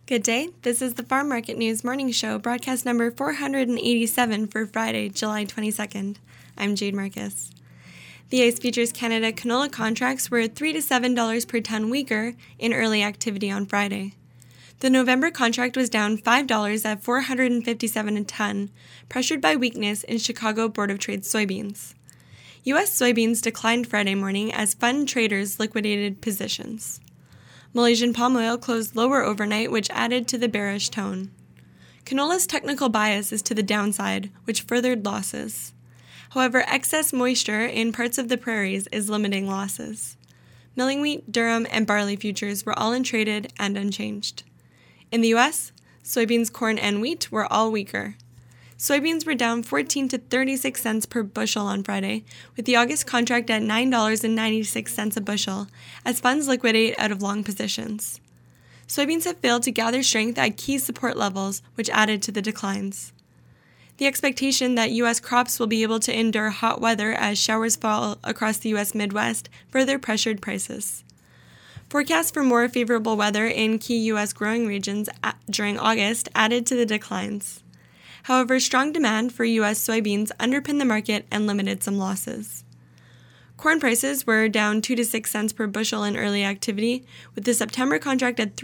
Good day. This is the Farm Market News Morning Show, broadcast number 487 for Friday, July 22nd. I'm Jade Marcus. The ICE Futures Canada canola contracts were $3 to $7 per ton weaker in early activity on Friday. The November contract was down $5 at $457 a ton, pressured by weakness in Chicago Board of Trade soybeans. U.S. soybeans declined Friday morning as fund traders liquidated positions. Malaysian palm oil closed lower overnight, which added to the bearish tone. Canola's technical bias is to the downside, which furthered losses. However, excess moisture in parts of the prairies is limiting losses. Milling wheat, durum, and barley futures were all untraded and unchanged. In the U.S., soybeans, corn, and wheat were all weaker. Soybeans were down 14 to 36 cents per bushel on Friday, with the August contract at $9.96 a bushel, as funds liquidate out of long positions. Soybeans have failed to gather strength at key support levels, which added to the declines. The expectation that U.S. crops will be able to endure hot weather as showers fall across the U.S. Midwest further pressured prices. Forecasts for more favorable weather in key U.S. growing regions during August added to the declines. However, strong demand for U.S. soybeans underpinned the market and limited some losses. Corn prices were down 2 to 6 cents per bushel in early activity, with the September contract at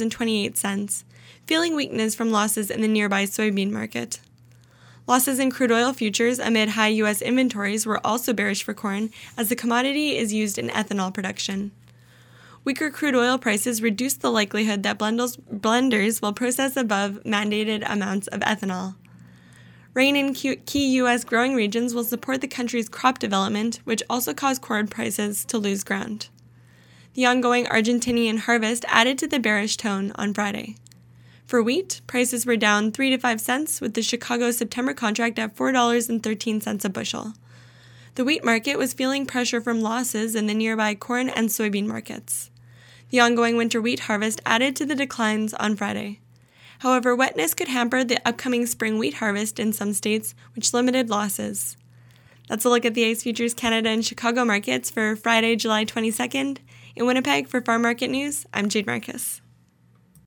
$3.28, feeling weakness from losses in the nearby soybean market. Losses in crude oil futures amid high U.S. inventories were also bearish for corn, as the commodity is used in ethanol production. Weaker crude oil prices reduce the likelihood that blenders will process above mandated amounts of ethanol. Rain in key U.S. growing regions will support the country's crop development, which also caused corn prices to lose ground. The ongoing Argentinian harvest added to the bearish tone on Friday. For wheat, prices were down 3 to 5 cents, with the Chicago September contract at $4.13 a bushel. The wheat market was feeling pressure from losses in the nearby corn and soybean markets. The ongoing winter wheat harvest added to the declines on Friday. However, wetness could hamper the upcoming spring wheat harvest in some states, which limited losses. That's a look at the ICE Futures Canada and Chicago markets for Friday, July 22nd. In Winnipeg, for Farm Market News, I'm Jade Marcus.